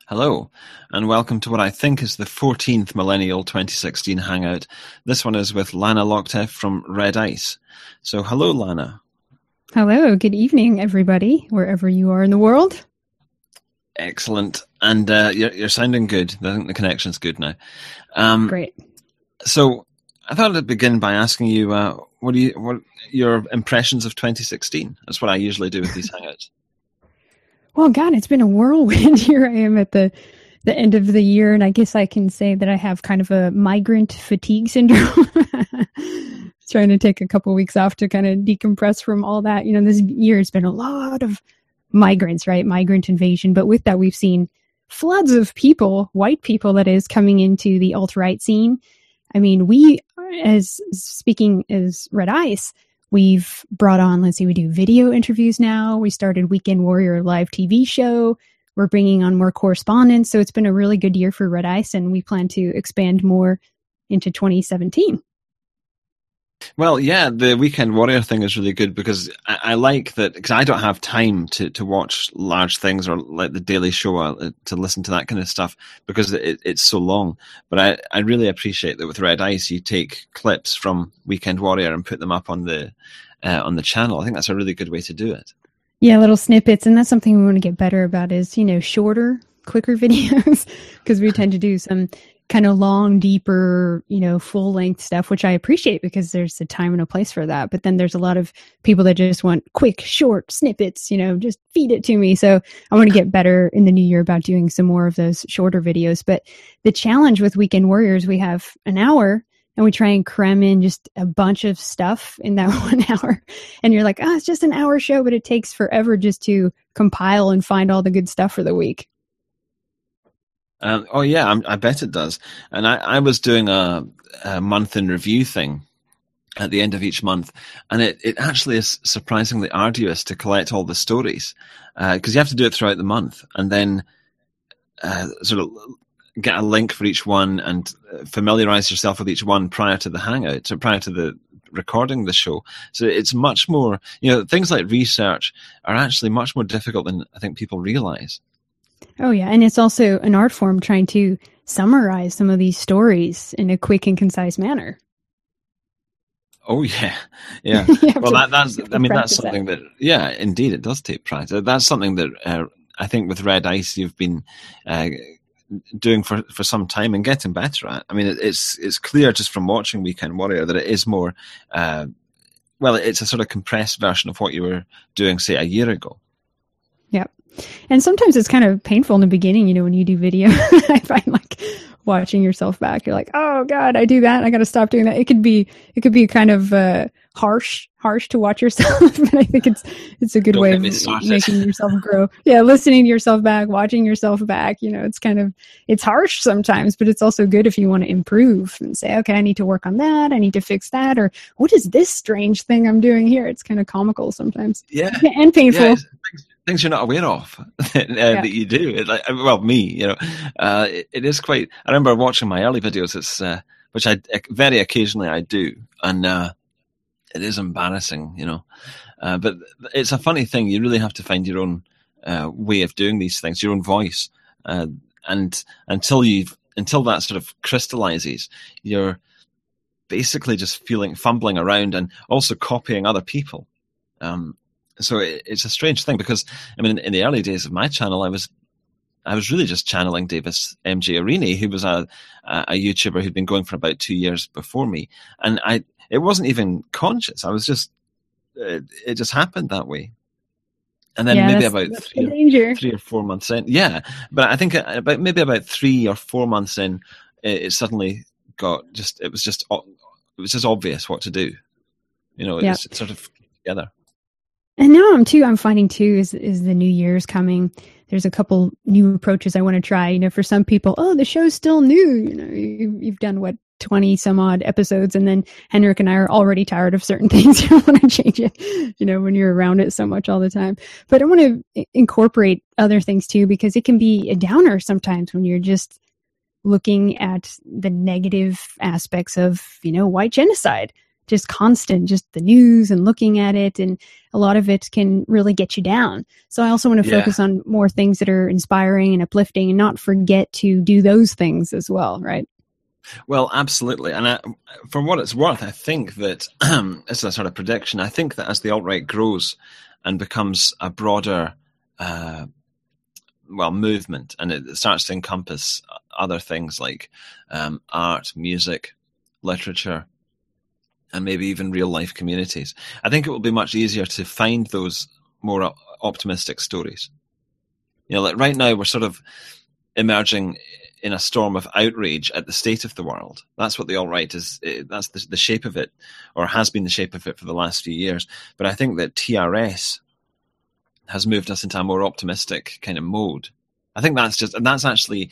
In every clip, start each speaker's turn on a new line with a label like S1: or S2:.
S1: Hello, and welcome to what I think is the 14th Millennial 2016 Hangout. This one is with Lana Lockteff from Red Ice. So, hello, Lana.
S2: Hello, good evening, everybody, wherever you are in the world.
S1: Excellent, and you're sounding good. I think the connection's good now.
S2: Great.
S1: So, I thought I'd begin by asking you, what your impressions of 2016? That's what I usually do with these Hangouts.
S2: Well, God, it's been a whirlwind. Here I am at the end of the year, and I guess I can say that I have kind of a migrant fatigue syndrome. Trying to take a couple of weeks off to kind of decompress from all that. You know, this year has been a lot of migrants, right? Migrant invasion. But with that, we've seen floods of people, white people, that is, coming into the alt-right scene. I mean, speaking as Red Ice, we've brought on, we do video interviews now. We started Weekend Warrior live TV show. We're bringing on more correspondents. So it's been a really good year for Red Ice, and we plan to expand more into 2017.
S1: Well, yeah, the Weekend Warrior thing is really good because I like that, because I don't have time to watch large things or like the Daily Show to listen to that kind of stuff because it's so long. But I really appreciate that with Red Ice, you take clips from Weekend Warrior and put them up on the channel. I think that's a really good way to do it. Yeah,
S2: little snippets, and that's something we want to get better about is, shorter, quicker videos, because we tend to do some kind of long, deeper, full length stuff, which I appreciate because there's a time and a place for that. But then there's a lot of people that just want quick, short snippets, just feed it to me. So I want to get better in the new year about doing some more of those shorter videos. But the challenge with Weekend Warriors, we have an hour and we try and cram in just a bunch of stuff in that 1 hour. And you're like, it's just an hour show, but it takes forever just to compile and find all the good stuff for the week.
S1: I bet it does. And I was doing a month in review thing at the end of each month, and it actually is surprisingly arduous to collect all the stories because you have to do it throughout the month and then sort of get a link for each one and familiarize yourself with each one prior to the Hangout, so prior to the recording the show. So it's much more, things like research are actually much more difficult than I think people realize.
S2: Oh, yeah. And it's also an art form trying to summarize some of these stories in a quick and concise manner.
S1: Oh, yeah. Yeah. Well, that's something that, yeah, indeed, it does take practice. That's something that I think with Red Ice you've been doing for some time and getting better at. I mean, it's clear just from watching Weekend Warrior that it is more, it's a sort of compressed version of what you were doing, say, a year ago.
S2: Yep. And sometimes it's kind of painful in the beginning, when you do video. I find like watching yourself back, you're like, oh God, I do that. I got to stop doing that. It could be kind of harsh to watch yourself, but I think it's a good way of making yourself grow. Yeah, listening to yourself back, watching yourself back. It's harsh sometimes, but it's also good if you want to improve and say, okay, I need to work on that. I need to fix that. Or what is this strange thing I'm doing here? It's kind of comical sometimes.
S1: Yeah,
S2: and painful.
S1: Yeah, things you're not aware of that you do. Me, it is quite. I remember watching my early videos. It's which I very occasionally I do, and it is embarrassing, But it's a funny thing. You really have to find your own way of doing these things, your own voice, and until that sort of crystallizes, you're basically just fumbling around and also copying other people. So it's a strange thing because, I mean, in the early days of my channel, I was really just channeling Davis MJ Arini, who was a YouTuber who'd been going for about 2 years before me. And it wasn't even conscious. I was just, it just happened that way. And then maybe about 3 or 4 months in. Yeah. But I think about 3 or 4 months in, it suddenly it was just obvious what to do. It's sort of together.
S2: And now I'm finding too, is the New Year's coming. There's a couple new approaches I want to try. For some people, the show's still new. You've done 20 some odd episodes, and then Henrik and I are already tired of certain things. You don't want to change it, when you're around it so much all the time. But I want to incorporate other things too, because it can be a downer sometimes when you're just looking at the negative aspects of, white genocide. just constant, just the news and looking at it. And a lot of it can really get you down. So I also want to focus on more things that are inspiring and uplifting and not forget to do those things as well, right?
S1: Well, absolutely. And for what it's worth, I think that, it's a sort of prediction, I think that as the alt-right grows and becomes a broader movement, and it starts to encompass other things like art, music, literature, and maybe even real life communities, I think it will be much easier to find those more optimistic stories. Like right now we're sort of emerging in a storm of outrage at the state of the world. That's what the alt-right is. That's the shape of it, or has been the shape of it for the last few years. But I think that TRS has moved us into a more optimistic kind of mode. I think that's actually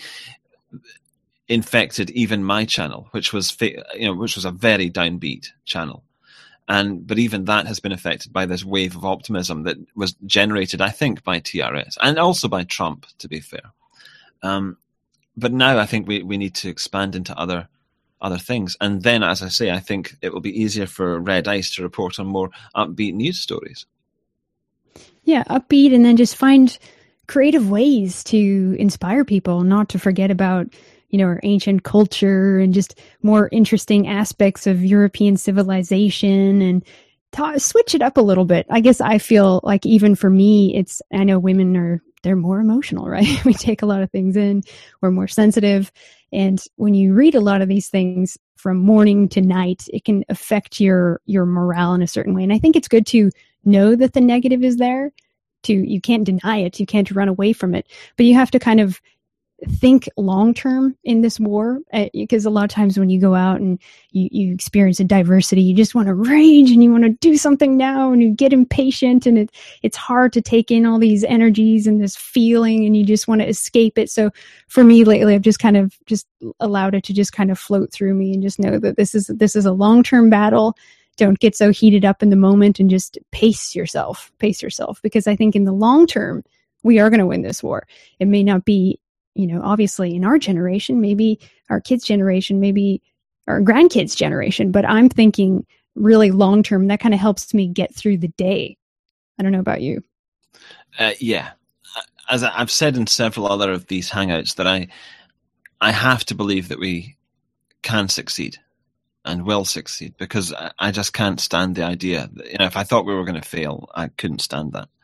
S1: infected even my channel, which was a very downbeat channel. But even that has been affected by this wave of optimism that was generated, I think, by TRS and also by Trump, to be fair. But now I think we need to expand into other things. And then, as I say, I think it will be easier for Red Ice to report on more upbeat news stories.
S2: Yeah, upbeat, and then just find creative ways to inspire people, not to forget about, our ancient culture and just more interesting aspects of European civilization, and switch it up a little bit. I guess I feel like even for me, I know women they're more emotional, right? We take a lot of things in. We're more sensitive. And when you read a lot of these things from morning to night, it can affect your morale in a certain way. And I think it's good to know that the negative is there. You can't deny it. You can't run away from it. But you have to kind of think long-term in this war, because a lot of times when you go out and you experience a diversity, you just want to rage and you want to do something now, and you get impatient, and it's hard to take in all these energies and this feeling, and you just want to escape it. So for me lately, I've just kind of just allowed it to just kind of float through me, and just know that this is a long-term battle. Don't get so heated up in the moment, and just pace yourself, because I think in the long term, we are going to win this war. It may not be, obviously in our generation, maybe our kids' generation, maybe our grandkids' generation, but I'm thinking really long term. That kind of helps me get through the day. I don't know about you.
S1: Yeah. As I've said in several other of these hangouts, that I have to believe that we can succeed and will succeed, because I just can't stand the idea that, if I thought we were going to fail, I couldn't stand that.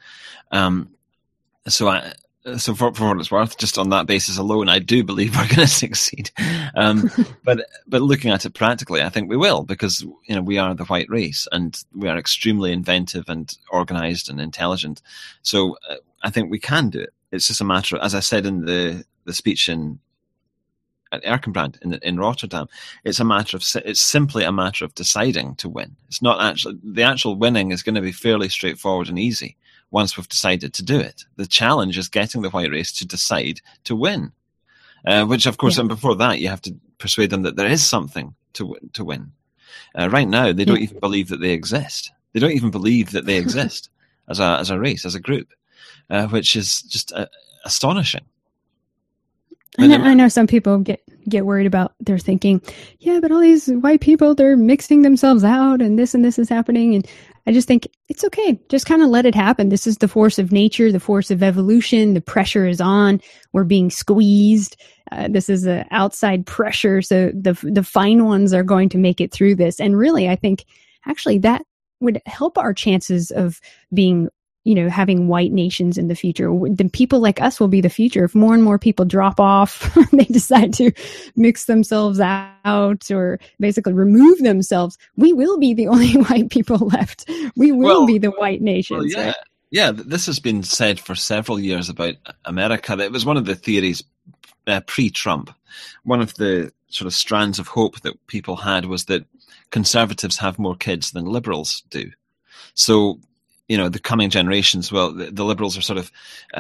S1: So for what it's worth, just on that basis alone, I do believe we're going to succeed. But looking at it practically, I think we will, because we are the white race, and we are extremely inventive and organized and intelligent. So I think we can do it. It's just a matter of, as I said in the speech at Erkenbrand in Rotterdam, it's simply a matter of deciding to win. It's not the actual winning is going to be fairly straightforward and easy once we've decided to do it. The challenge is getting the white race to decide to win, which of course, and before that, you have to persuade them that there is something to win. Right now, they don't even believe that they exist. They don't even believe that they exist as a race, as a group, which is just astonishing.
S2: And I know some people get worried about, they're thinking, yeah, but all these white people, they're mixing themselves out, and this is happening. And I just think it's okay. Just kind of let it happen. This is the force of nature, the force of evolution. The pressure is on. We're being squeezed. This is an outside pressure. So the fine ones are going to make it through this. And really, I think actually that would help our chances of being, having white nations in the future. The people like us will be the future. If more and more people drop off, they decide to mix themselves out or basically remove themselves, we will be the only white people left. We will be the white nations.
S1: Well, yeah.
S2: Right?
S1: Yeah, this has been said for several years about America. It was one of the theories pre-Trump. One of the sort of strands of hope that people had was that conservatives have more kids than liberals do. So, the coming generations, the liberals are sort of,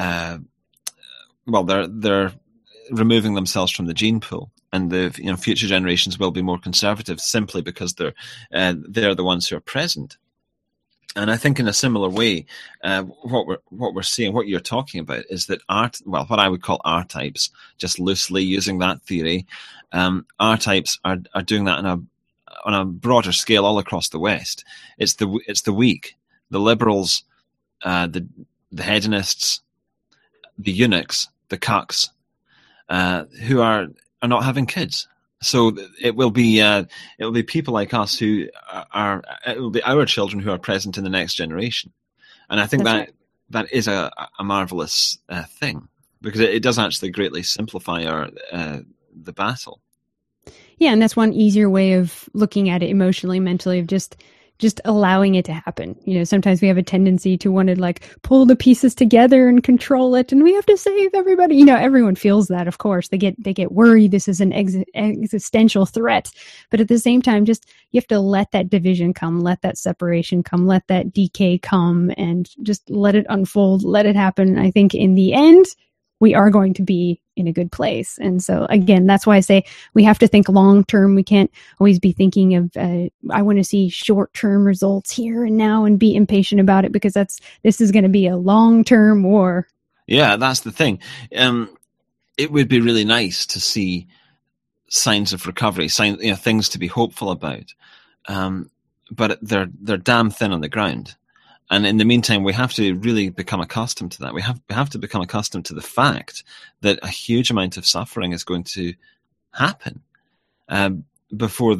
S1: they're removing themselves from the gene pool, and the future generations will be more conservative simply because they're the ones who are present. And I think in a similar way, what we're seeing, what you're talking about, is that what I would call R-types, just loosely using that theory, R-types are doing that in on a broader scale all across the West. It's the weak, the liberals, the hedonists, the eunuchs, the cucks, who are not having kids. So it will be people like us who it will be our children who are present in the next generation, and I think that is a marvelous thing, because it does actually greatly simplify the battle.
S2: Yeah, and that's one easier way of looking at it emotionally, mentally, of just allowing it to happen. Sometimes we have a tendency to want to like pull the pieces together and control it, and we have to save everybody. Everyone feels that, of course. They get worried. This is an existential threat. But at the same time, you have to let that division come, let that separation come, let that decay come, and just let it unfold, let it happen. I think in the end, we are going to be in a good place. And so again, that's why I say we have to think long term. We can't always be thinking of, I want to see short term results here and now and be impatient about it, because this is going to be a long term war.
S1: Yeah, that's the thing. It would be really nice to see signs of recovery, things to be hopeful about. But they're damn thin on the ground. And in the meantime, we have to really become accustomed to that. We have to become accustomed to the fact that a huge amount of suffering is going to happen before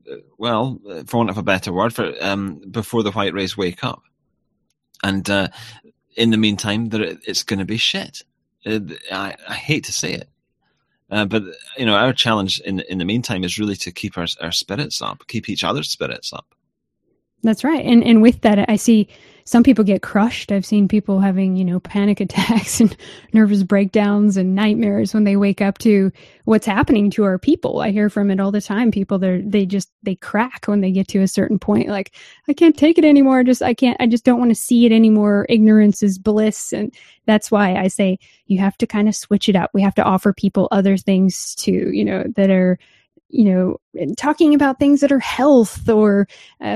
S1: for want of a better word, before the white race wake up. And in the meantime, it's going to be shit. I hate to say it. But our challenge in the meantime is really to keep our spirits up, keep each other's spirits up.
S2: That's right. And with that, I see some people get crushed. I've seen people having, panic attacks and nervous breakdowns and nightmares when they wake up to what's happening to our people. I hear from it all the time. People, they crack when they get to a certain point. Like, I can't take it anymore. I just don't want to see it anymore. Ignorance is bliss. And that's why I say you have to kind of switch it up. We have to offer people other things too, that are, talking about things that are health or,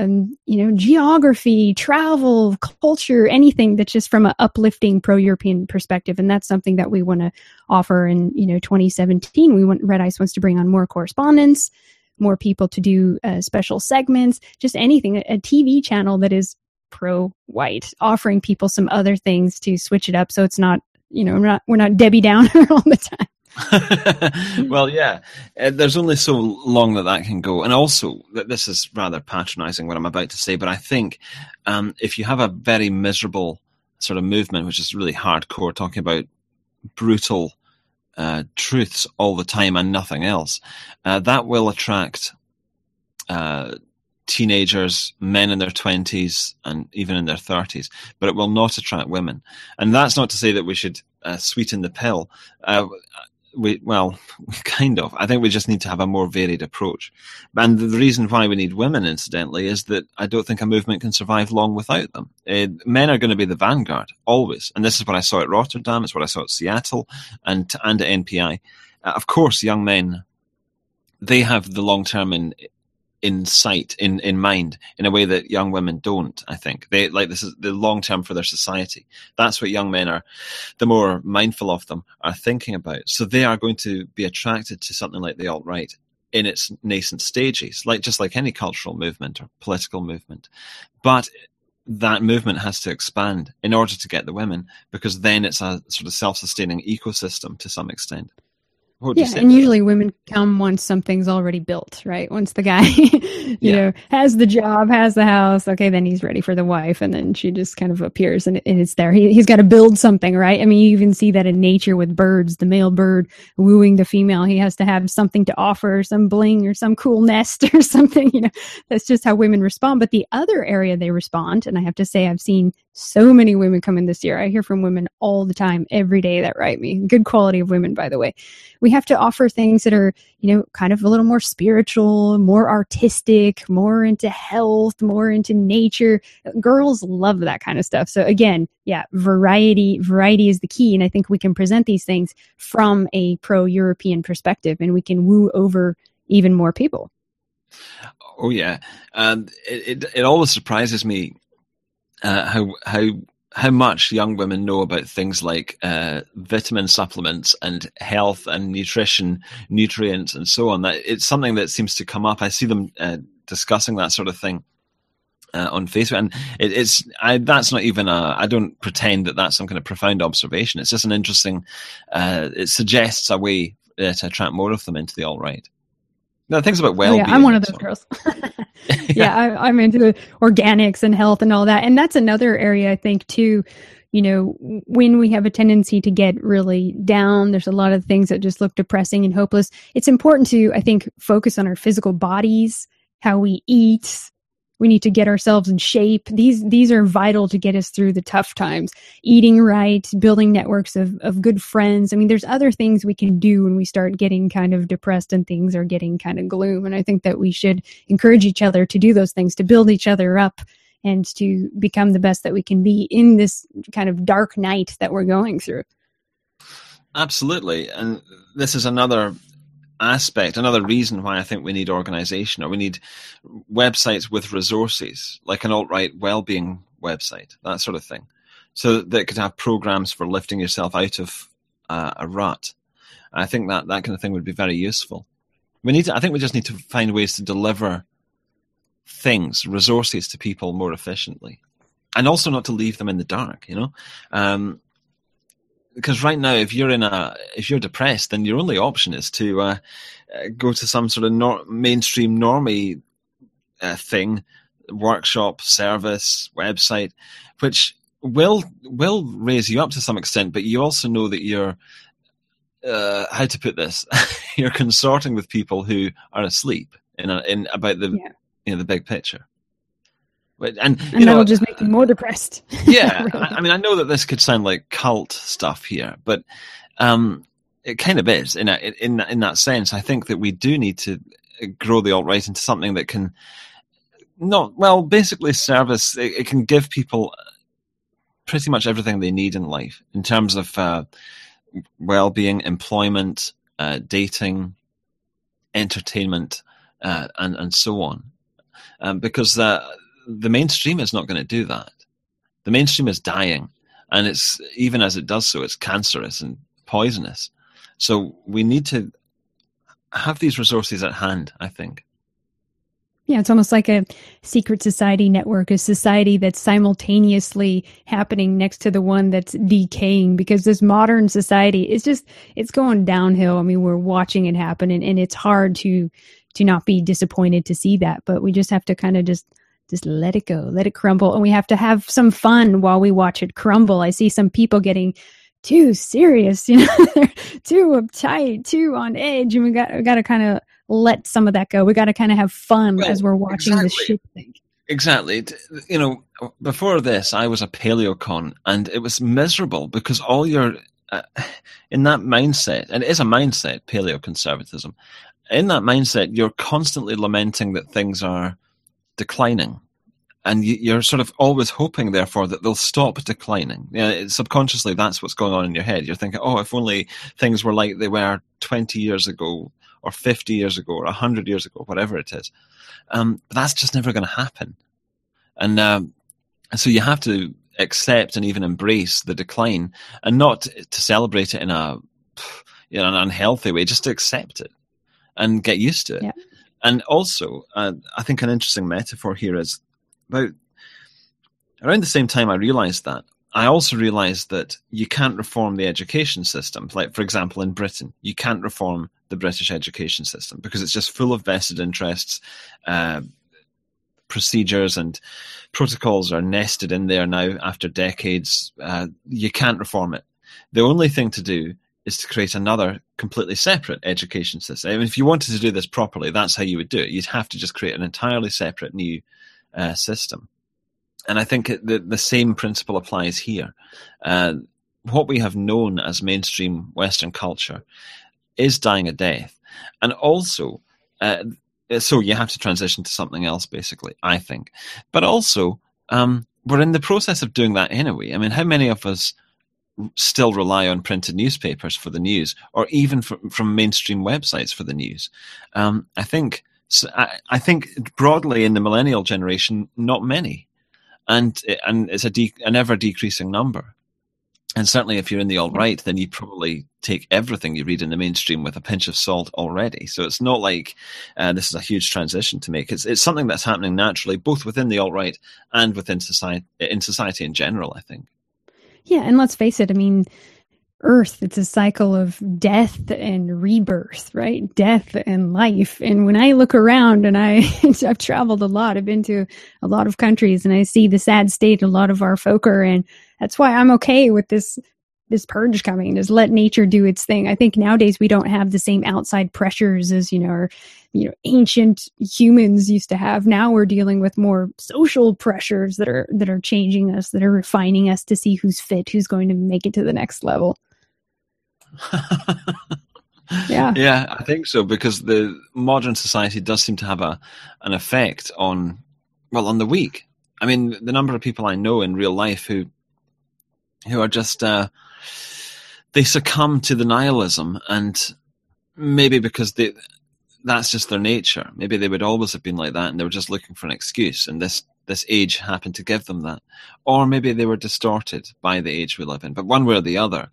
S2: geography, travel, culture, anything that's just from an uplifting pro-European perspective. And that's something that we want to offer in, 2017. Red Ice wants to bring on more correspondents, more people to do special segments, just anything, a TV channel that is pro-white, offering people some other things to switch it up. So it's not, we're not Debbie Downer all the time.
S1: Well, yeah, there's only so long that can go. And also, this is rather patronizing what I'm about to say, but I think if you have a very miserable sort of movement, which is really hardcore, talking about brutal truths all the time and nothing else, that will attract teenagers, men in their 20s and even in their 30s, but it will not attract women. And that's not to say that we should sweeten the pill. Kind of. I think we just need to have a more varied approach. And the reason why we need women, incidentally, is that I don't think a movement can survive long without them. Men are going to be the vanguard, always. And this is what I saw at Rotterdam, it's what I saw at Seattle, and at NPI. Of course, young men, they have the long-term in sight, in mind, in a way that young women don't, I think. This is the long term for their society. That's what young men are, the more mindful of them, are thinking about. So they are going to be attracted to something like the alt-right in its nascent stages, just like any cultural movement or political movement. But that movement has to expand in order to get the women, because then it's a sort of self-sustaining ecosystem to some extent.
S2: Yeah, and usually women come once something's already built, right? Once the guy, has the job, has the house, okay, then he's ready for the wife, and then she just kind of appears and it's there. He's got to build something, right? I mean, you even see that in nature with birds, the male bird wooing the female. He has to have something to offer, some bling or some cool nest or something, That's just how women respond. But the other area they respond, and I have to say I've seen so many women come in this year. I hear from women all the time, every day that write me. Good quality of women, by the way. We have to offer things that are, kind of a little more spiritual, more artistic, more into health, more into nature. Girls love that kind of stuff. So again, variety is the key. And I think we can present these things from a pro-European perspective, and we can woo over even more people.
S1: Oh yeah. It always surprises me how how much young women know about things like vitamin supplements and health and nutrition, nutrients, and so on. That it's something that seems to come up. I see them discussing that sort of thing on Facebook, and that's not even I don't pretend that that's some kind of profound observation. It's just an interesting. It suggests a way to attract more of them into the alt-right. Now, things about well-being.
S2: I'm one of those girls. I'm into the organics and health and all that. And that's another area, I think, too, when we have a tendency to get really down, there's a lot of things that just look depressing and hopeless. It's important to, I think, focus on our physical bodies, how we eat. We need to get ourselves in shape. These are vital to get us through the tough times. Eating right, building networks of good friends. I mean, there's other things we can do when we start getting kind of depressed and things are getting kind of gloom. And I think that we should encourage each other to do those things, to build each other up and to become the best that we can be in this kind of dark night that we're going through.
S1: Absolutely. And this is another aspect, another reason why I think we need organization, or we need websites with resources, like an alt-right well-being website, that sort of thing, so that it could have programs for lifting yourself out of a rut. I think that kind of thing would be very useful. I think we just need to find ways to deliver resources to people more efficiently, and also not to leave them in the dark, because right now, if you're depressed, then your only option is to go to some sort of mainstream normie thing, workshop, service, website, which will raise you up to some extent. But you also know that you're how to put this? You're consorting with people who are asleep in about the the big picture. And
S2: that'll just make you more depressed.
S1: Yeah, I know that this could sound like cult stuff here, but it kind of is in that sense. I think that we do need to grow the alt-right into something that can basically service. It can give people pretty much everything they need in life in terms of well-being, employment, dating, entertainment, and so on, because the mainstream is not going to do that. The mainstream is dying, and it's, even as it does so, it's cancerous and poisonous. So we need to have these resources at hand, I think.
S2: Yeah, it's almost like a secret society network, a society that's simultaneously happening next to the one that's decaying, because this modern society is it's going downhill. I mean, we're watching it happen, and it's hard to not be disappointed to see that, but we just have to kind of just let it go, let it crumble. And we have to have some fun while we watch it crumble. I see some people getting too serious, they're too uptight, too on edge. And we got to kind of let some of that go. We got to kind of have fun as we're watching this shit thing.
S1: Exactly. Before this, I was a paleocon, and it was miserable because all your, in that mindset, and it is a mindset, paleoconservatism, in that mindset, you're constantly lamenting that things are declining, and you're sort of always hoping, therefore, that they'll stop declining. Subconsciously, that's what's going on in your head. You're thinking, if only things were like they were 20 years ago, or 50 years ago, or 100 years ago, whatever it is. But that's just never going to happen. And so you have to accept and even embrace the decline, and not to celebrate it in an unhealthy way, just to accept it and get used to it. Yeah. And also, I think an interesting metaphor here is about around the same time I realized that, I also realized that you can't reform the education system. Like, for example, in Britain, you can't reform the British education system because it's just full of vested interests. Procedures and protocols are nested in there now after decades. You can't reform it. The only thing to do is to create another completely separate education system. I mean, if you wanted to do this properly, that's how you would do it. You'd have to just create an entirely separate new system. And I think the same principle applies here. What we have known as mainstream Western culture is dying a death. And also, so you have to transition to something else, basically, I think. But also, we're in the process of doing that anyway. I mean, how many of us still rely on printed newspapers for the news, or even from mainstream websites for the news? I think broadly in the millennial generation, not many. and it's an ever decreasing number. And certainly if you're in the alt-right, then you probably take everything you read in the mainstream with a pinch of salt already. So it's not like this is a huge transition to make. It's something that's happening naturally, both within the alt-right and within society, in society in general, I think.
S2: Yeah, and let's face it, I mean, Earth, it's a cycle of death and rebirth, right? Death and life. And when I look around, and I've traveled a lot, I've been to a lot of countries, and I see the sad state a lot of our folk are in. That's why I'm okay with this purge coming, is let nature do its thing. I think nowadays we don't have the same outside pressures as, ancient humans used to have. Now we're dealing with more social pressures that are changing us, that are refining us to see who's fit, who's going to make it to the next level. Yeah,
S1: I think so, because the modern society does seem to have an effect on the weak. I mean, the number of people I know in real life who are just they succumb to the nihilism, and maybe because that's just their nature. Maybe they would always have been like that, and they were just looking for an excuse, and this age happened to give them that. Or maybe they were distorted by the age we live in. But one way or the other,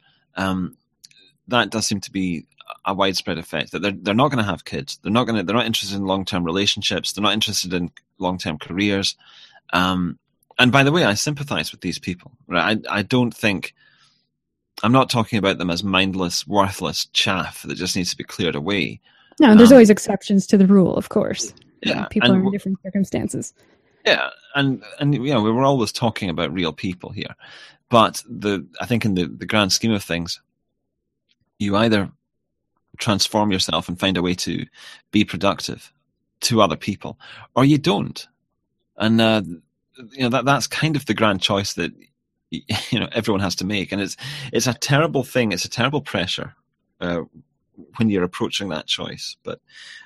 S1: that does seem to be a widespread effect, that they're not going to have kids. They're not interested in long-term relationships. They're not interested in long-term careers. And by the way, I sympathize with these people. Right? I don't think, I'm not talking about them as mindless, worthless chaff that just needs to be cleared away.
S2: No, there's always exceptions to the rule, of course.
S1: Yeah,
S2: people are in different circumstances.
S1: Yeah, and we were always talking about real people here, but I think in the grand scheme of things, you either transform yourself and find a way to be productive to other people, or you don't. And that's kind of the grand choice that everyone has to make, and it's a terrible thing. It's a terrible pressure when you're approaching that choice, but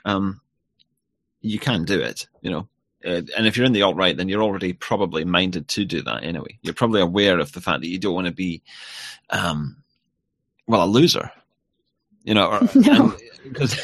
S1: you can do it. And if you're in the alt-right, then you're already probably minded to do that anyway. You're probably aware of the fact that you don't want to be, a loser.
S2: No.
S1: Because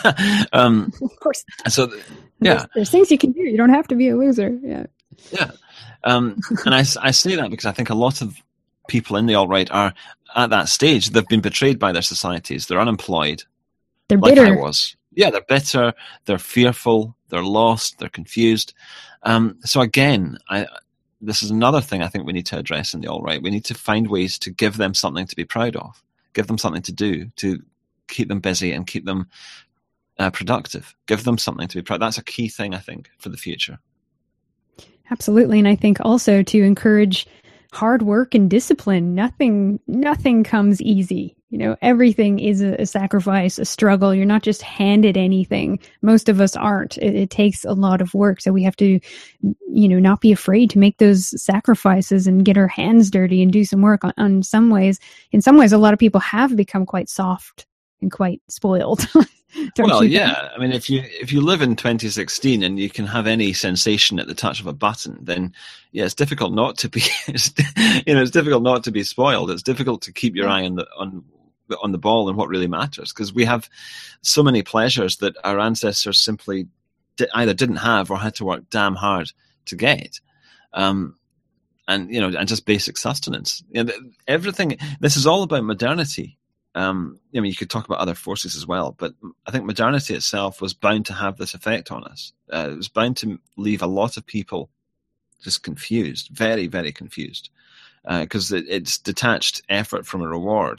S2: of course.
S1: So, yeah,
S2: there's things you can do. You don't have to be a loser. Yeah.
S1: Yeah. And I say that because I think a lot of people in the alt-right are at that stage. They've been betrayed by their societies. They're unemployed.
S2: They're bitter.
S1: Like I was. Yeah, they're bitter. They're fearful. They're lost. They're confused. So again, this is another thing I think we need to address in the alt-right. We need to find ways to give them something to be proud of, give them something to do, to keep them busy and keep them productive. Give them something to be proud. That's a key thing, I think, for the future.
S2: Absolutely. And I think also to encourage hard work and discipline. Nothing comes easy. Everything is a sacrifice, a struggle. You're not just handed anything. Most of us aren't. It takes a lot of work. So we have to, not be afraid to make those sacrifices and get our hands dirty and do some work on some ways. In some ways, a lot of people have become quite soft and quite spoiled.
S1: Well, yeah. I mean, if you live in 2016 and you can have any sensation at the touch of a button, then yeah, it's difficult not to be. It's difficult not to be spoiled. It's difficult to keep your eye on the ball and what really matters, because we have so many pleasures that our ancestors simply either didn't have or had to work damn hard to get. And just basic sustenance. Everything. This is all about modernity. You could talk about other forces as well, but I think modernity itself was bound to have this effect on us. It was bound to leave a lot of people just confused, very, very confused, because it's detached effort from a reward,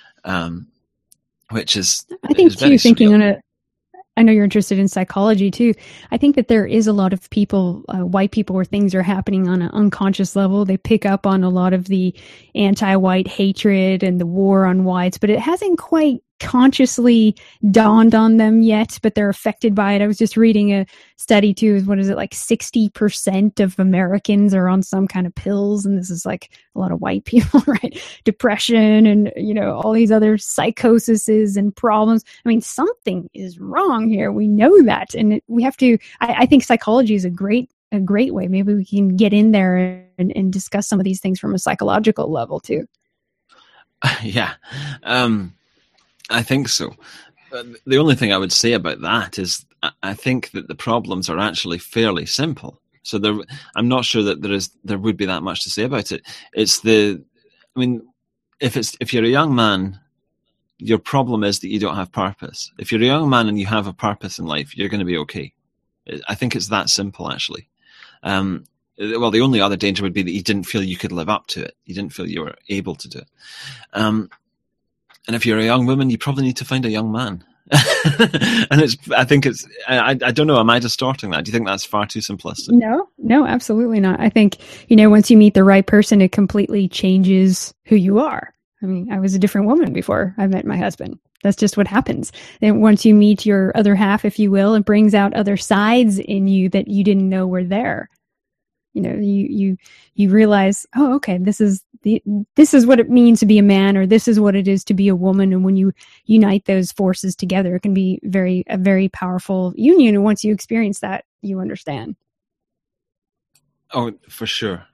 S1: which is.
S2: I think too, thinking on it. I know you're interested in psychology too. I think that there is a lot of people, white people, where things are happening on an unconscious level. They pick up on a lot of the anti-white hatred and the war on whites, but it hasn't quite consciously dawned on them yet, but they're affected by it. I was just reading a study too, what is it, like 60% of Americans are on some kind of pills, and this is like a lot of white people, right? Depression and, all these other psychoses and problems. I mean, something is wrong here. We know that. And we have to, I think psychology is a great way. Maybe we can get in there and discuss some of these things from a psychological level too.
S1: Yeah. I think so. The only thing I would say about that is I think that the problems are actually fairly simple. So I'm not sure that there would be that much to say about it. If you're a young man, your problem is that you don't have purpose. If you're a young man and you have a purpose in life, you're going to be okay. I think it's that simple, actually. Well, the only other danger would be that you didn't feel you could live up to it. You didn't feel you were able to do it. And if you're a young woman, you probably need to find a young man. And I don't know, am I distorting that? Do you think that's far too simplistic?
S2: No, absolutely not. I think, once you meet the right person, it completely changes who you are. I mean, I was a different woman before I met my husband. That's just what happens. And once you meet your other half, if you will, it brings out other sides in you that you didn't know were there. You realize, oh, okay, this is what it means to be a man, or this is what it is to be a woman. And when you unite those forces together, it can be a very powerful union. And once you experience that, you understand.
S1: Oh, for sure.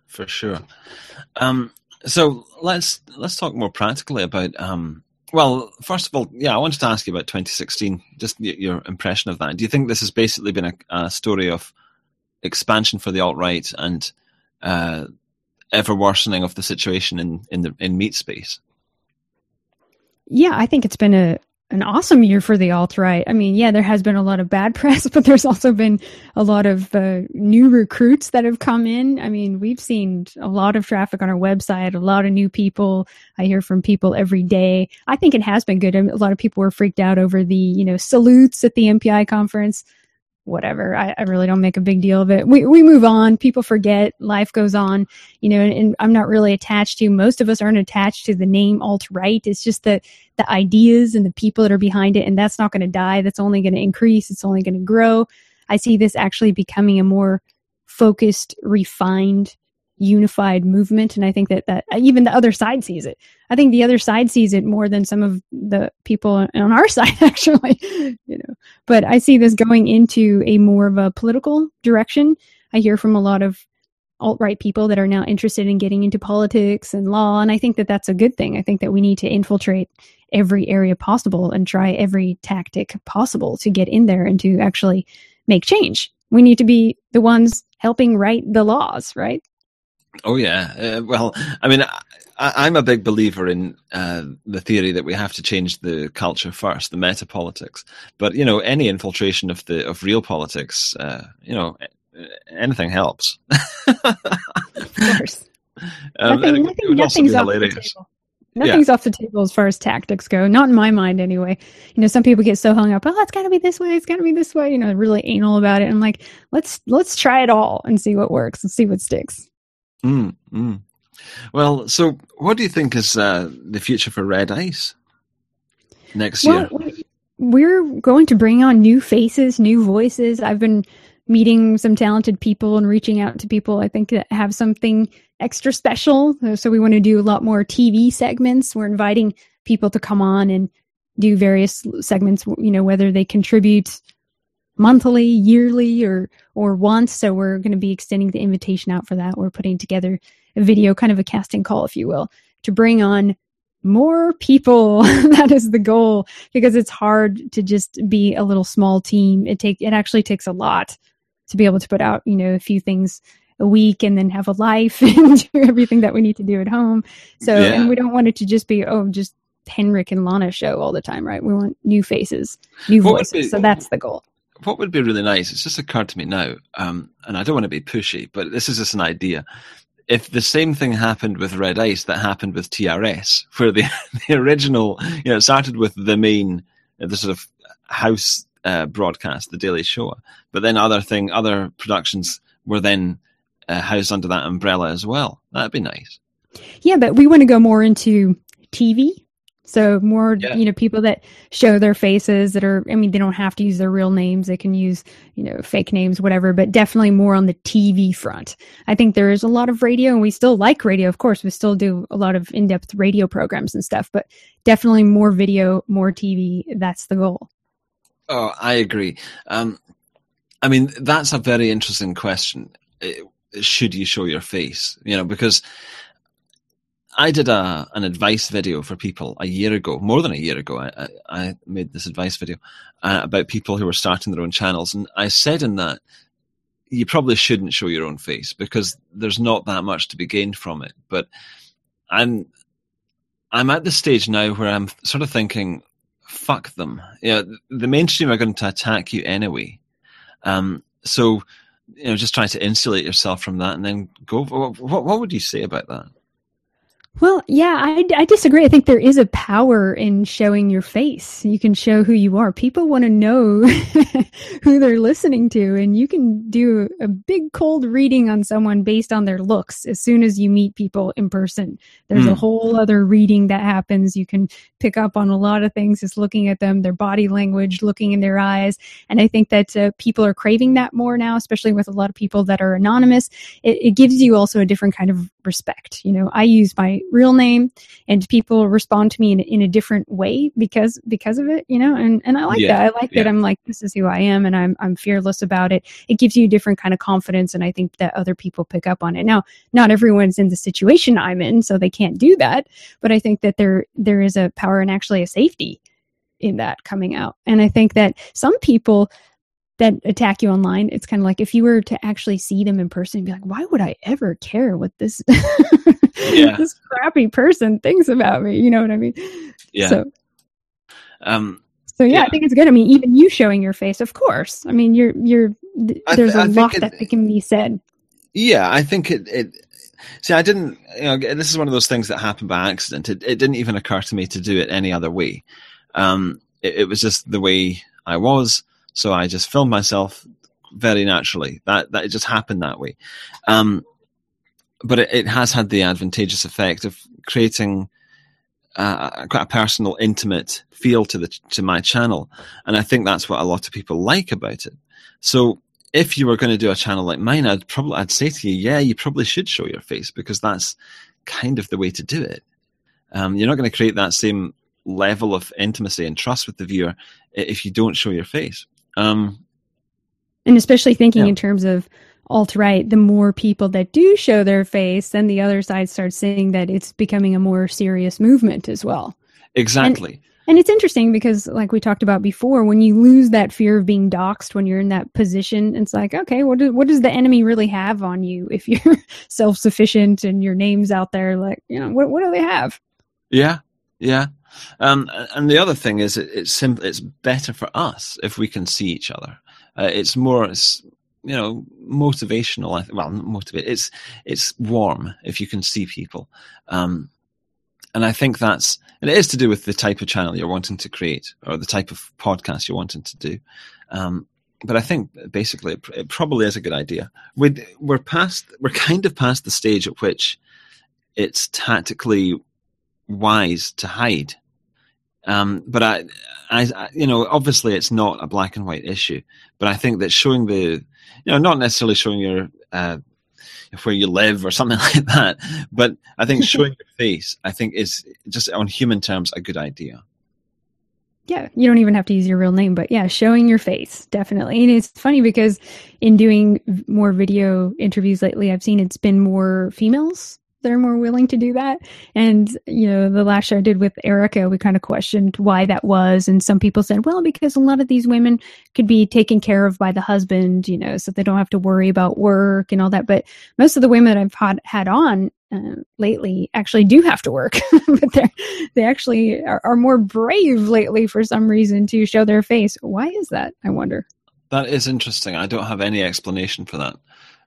S1: So let's talk more practically about. Well, first of all, I wanted to ask you about 2016. Just your impression of that. Do you think this has basically been a story of expansion for the alt-right and ever worsening of the situation in meat space?
S2: Yeah, I think it's been an awesome year for the alt-right. I mean, there has been a lot of bad press, but there's also been a lot of new recruits that have come in. I mean, we've seen a lot of traffic on our website, a lot of new people. I hear from people every day. I think it has been good. I mean, a lot of people were freaked out over the, salutes at the MPI conference. Whatever. I really don't make a big deal of it. We move on. People forget. Life goes on, and I'm not really attached to, most of us aren't attached to the name alt-right. It's just the ideas and the people that are behind it. And that's not going to die. That's only going to increase. It's only going to grow. I see this actually becoming a more focused, refined, unified movement. And I think that even the other side sees it. I think the other side sees it more than some of the people on our side, actually, but I see this going into a more of a political direction. I hear from a lot of alt-right people that are now interested in getting into politics and law. And I think that that's a good thing. I think that we need to infiltrate every area possible and try every tactic possible to get in there and to actually make change. We need to be the ones helping write the laws, right?
S1: Oh, yeah. Well, I mean, I'm a big believer in the theory that we have to change the culture first, the meta-politics. But, any infiltration of real politics, anything helps.
S2: Of course. Nothing's off the table. Nothing's off the table as far as tactics go. Not in my mind, anyway. Some people get so hung up. Oh, it's got to be this way. It's got to be this way. Really anal about it. I'm like, let's try it all and see what works and see what sticks.
S1: Well, so what do you think is the future for Red Ice next year?
S2: We're going to bring on new faces, new voices. I've been meeting some talented people and reaching out to people I think that have something extra special. So we want to do a lot more TV segments. We're inviting people to come on and do various segments, whether they contribute monthly, yearly, or once. So we're going to be extending the invitation out for that. We're putting together a video, kind of a casting call, if you will, to bring on more people. That is the goal, because it's hard to just be a little small team. It actually takes a lot to be able to put out, a few things a week and then have a life and do everything that we need to do at home. So, and we don't want it to just be, just Henrik and Lana show all the time, right? We want new faces, new voices. So that's the goal.
S1: What would be really nice, it's just occurred to me now, and I don't want to be pushy, but this is just an idea. If the same thing happened with Red Ice that happened with TRS, where the original, it started with the main, the sort of house broadcast, The Daily Show, but then other productions were then housed under that umbrella as well. That'd be nice.
S2: Yeah, but we want to go more into TV. So more, people that show their faces that are, they don't have to use their real names. They can use, fake names, whatever, but definitely more on the TV front. I think there is a lot of radio, and we still like radio. Of course, we still do a lot of in-depth radio programs and stuff, but definitely more video, more TV. That's the goal.
S1: Oh, I agree. That's a very interesting question. Should you show your face? Because I did an advice video for people a year ago, more than a year ago. I made this advice video about people who were starting their own channels. And I said in that, you probably shouldn't show your own face because there's not that much to be gained from it. But I'm at the stage now where I'm sort of thinking, fuck them. The mainstream are going to attack you anyway. So, just try to insulate yourself from that and then go. What would you say about that?
S2: Well, yeah, I disagree. I think there is a power in showing your face. You can show who you are. People want to know who they're listening to, and you can do a big cold reading on someone based on their looks as soon as you meet people in person. There's a whole other reading that happens. You can pick up on a lot of things just looking at them, their body language, looking in their eyes. And I think that people are craving that more now, especially with a lot of people that are anonymous. It gives you also a different kind of respect. I use my real name and people respond to me in a different way because of it, and I like that. I like that I'm like, this is who I am and I'm fearless about it. It gives you a different kind of confidence, and I think that other people pick up on it. Now, not everyone's in the situation I'm in, so they can't do that, but I think that there is a power and actually a safety in that coming out. And I think that some people that attack you online, it's kind of like if you were to actually see them in person, be like, why would I ever care what this this crappy person thinks about me? You know what I mean?
S1: Yeah.
S2: So I think it's good. I mean, even you showing your face, of course. I mean, there's a lot that can be said.
S1: Yeah, I think it. See, I didn't. This is one of those things that happened by accident. It didn't even occur to me to do it any other way. It was just the way I was. So I just filmed myself very naturally. That it just happened that way. But it has had the advantageous effect of creating quite a personal, intimate feel to my channel, and I think that's what a lot of people like about it. So if you were going to do a channel like mine, I'd say to you, yeah, you probably should show your face because that's kind of the way to do it. You're not going to create that same level of intimacy and trust with the viewer if you don't show your face.
S2: And especially thinking in terms of alt-right, the more people that do show their face, then the other side starts saying that it's becoming a more serious movement as well.
S1: Exactly.
S2: And it's interesting because, like we talked about before, when you lose that fear of being doxxed when you're in that position, it's like, okay, what does the enemy really have on you if you're self-sufficient and your name's out there? Like, what do they have?
S1: Yeah, yeah. And the other thing is, it's better for us if we can see each other. It's motivational. Well, motivate. It's warm if you can see people. And I think it is to do with the type of channel you're wanting to create or the type of podcast you're wanting to do. But I think basically it probably is a good idea. We're kind of past the stage at which it's tactically wise to hide. But I obviously it's not a black and white issue, but I think that showing not necessarily showing your, where you live or something like that, but I think showing your face, I think is just on human terms a good idea.
S2: Yeah, you don't even have to use your real name, but yeah, showing your face, definitely. And it's funny because in doing more video interviews lately, I've seen it's been more females that are more willing to do that. And, the last show I did with Erica, we kind of questioned why that was. And some people said, well, because a lot of these women could be taken care of by the husband, so they don't have to worry about work and all that. But most of the women that I've had on lately actually do have to work, but they actually are more brave lately for some reason to show their face. Why is that? I wonder.
S1: That is interesting. I don't have any explanation for that.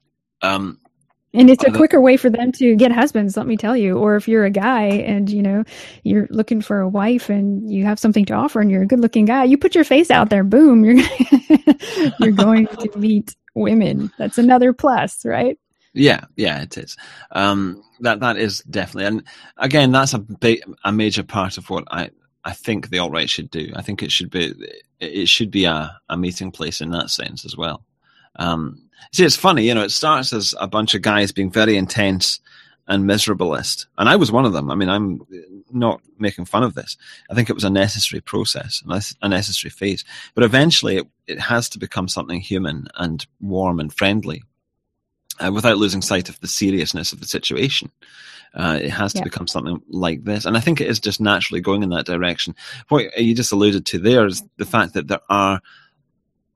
S2: And it's a quicker way for them to get husbands, let me tell you. Or if you're a guy and, you're looking for a wife and you have something to offer and you're a good looking guy, you put your face out there, boom, you're going to meet women. That's another plus, right?
S1: Yeah, it is. That is definitely. And again, that's a major part of what I think the alt-right should do. I think it should be a meeting place in that sense as well. See, it's funny, it starts as a bunch of guys being very intense and miserabilist. And I was one of them. I mean, I'm not making fun of this. I think it was a necessary process, a necessary phase. But eventually it has to become something human and warm and friendly without losing sight of the seriousness of the situation. It has to become something like this. And I think it is just naturally going in that direction. What you just alluded to there is the fact that there are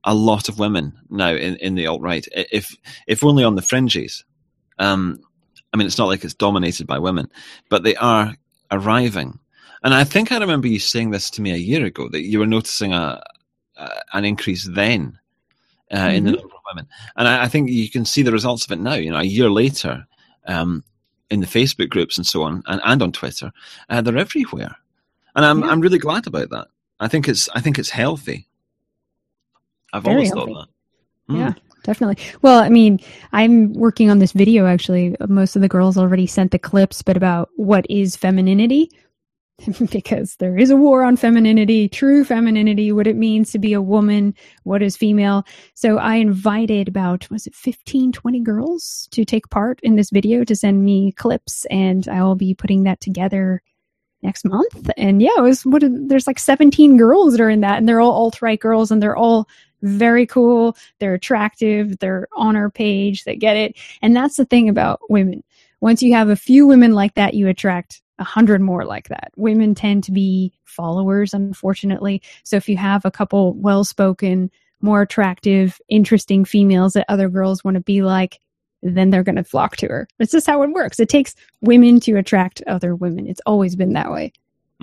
S1: a lot of women now in the alt-right, if only on the fringes. I mean, it's not like it's dominated by women, but they are arriving. And I think I remember you saying this to me a year ago, that you were noticing an increase then in the number of women. And I think you can see the results of it now, a year later, in the Facebook groups and so on, and on Twitter. They're everywhere. And I'm really glad about that. I think it's healthy. I've
S2: Very
S1: always
S2: healthy.
S1: thought that.
S2: Yeah, definitely. Well, I mean, I'm working on this video, actually. Most of the girls already sent the clips, but about what is femininity, because there is a war on femininity, true femininity, what it means to be a woman, what is female. So I invited about, 15, 20 girls to take part in this video, to send me clips, and I will be putting that together next month. And yeah, there's like 17 girls that are in that, and they're all alt-right girls, and they're all very cool. They're attractive. They're on our page. They get it. And that's the thing about women. Once you have a few women like that, you attract 100 more like that. Women tend to be followers, unfortunately. So if you have a couple well-spoken, more attractive, interesting females that other girls want to be like, then they're going to flock to her. It's just how it works. It takes women to attract other women. It's always been that way.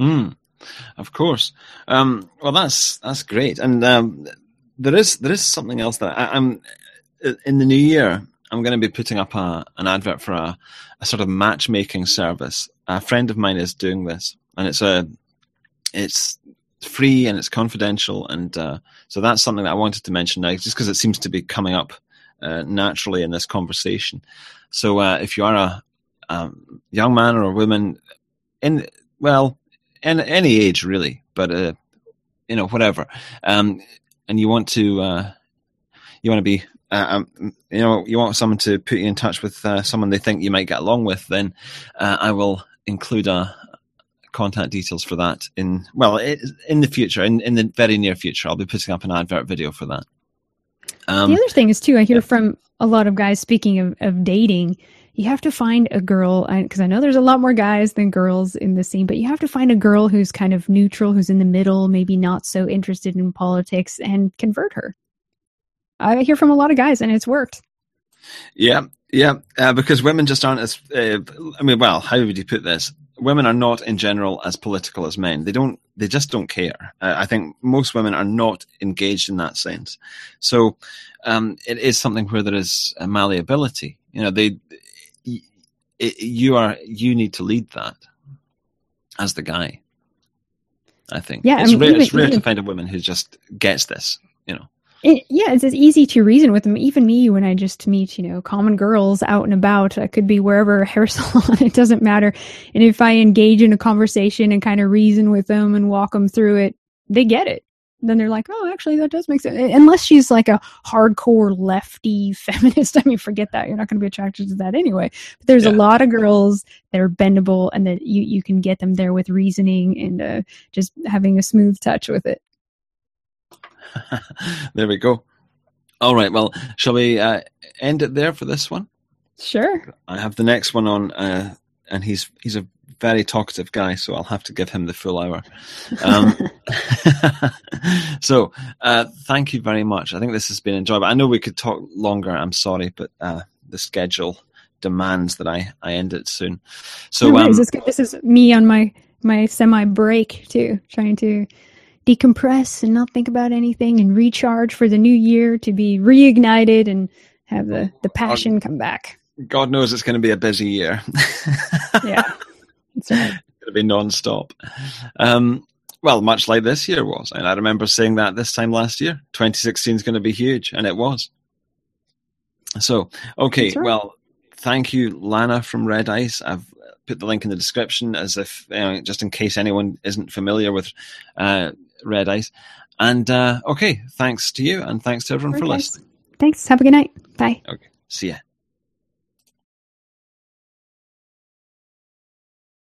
S1: Of course. Well, that's great. And there is something else that I'm in the new year. I'm going to be putting up an advert for a sort of matchmaking service. A friend of mine is doing this, and it's free and it's confidential, and so that's something that I wanted to mention now, just because it seems to be coming up naturally in this conversation. So if you are a young man or a woman in any age really, but whatever, and you want to be. You want someone to put you in touch with someone they think you might get along with, then I will include contact details for that in the future, in the very near future. I'll be putting up an advert video for that.
S2: The other thing is, too, I hear from a lot of guys, speaking of dating, you have to find a girl, because I know there's a lot more guys than girls in the scene, but you have to find a girl who's kind of neutral, who's in the middle, maybe not so interested in politics, and convert her. I hear from a lot of guys, and it's worked.
S1: Yeah, because women just aren't as. How would you put this? Women are not, in general, as political as men. They just don't care. I think most women are not engaged in that sense. So it is something where there is a malleability. You need to lead that as the guy. I think. Yeah, it's rare to find a woman who just gets this.
S2: It's as easy to reason with them. Even me, when I just meet, common girls out and about, I could be wherever, hair salon, it doesn't matter. And if I engage in a conversation and kind of reason with them and walk them through it, they get it. Then they're like, oh, actually, that does make sense. Unless she's like a hardcore lefty feminist. I mean, forget that. You're not going to be attracted to that anyway. But there's a lot of girls that are bendable, and that you can get them there with reasoning and just having a smooth touch with it.
S1: There we go. All right. Well, shall we end it there for this one?
S2: Sure.
S1: I have the next one on, and he's a very talkative guy, so I'll have to give him the full hour. So thank you very much. I think this has been enjoyable. I know we could talk longer. I'm sorry, but the schedule demands that I end it soon. So
S2: this is me on my semi break too, trying to decompress and not think about anything and recharge for the new year, to be reignited and have the passion come back.
S1: God knows it's going to be a busy year.
S2: Yeah, that's right.
S1: It's going to be non-stop. Much like this year was. And I remember saying that this time last year. 2016 is going to be huge, and it was. So, okay, right. Well, thank you, Lana from Red Ice. I've put the link in the description, as if just in case anyone isn't familiar with Red Ice. And okay, thanks to you, and thanks to everyone for listening.
S2: Thanks. Have a good night. Bye.
S1: Okay, see ya.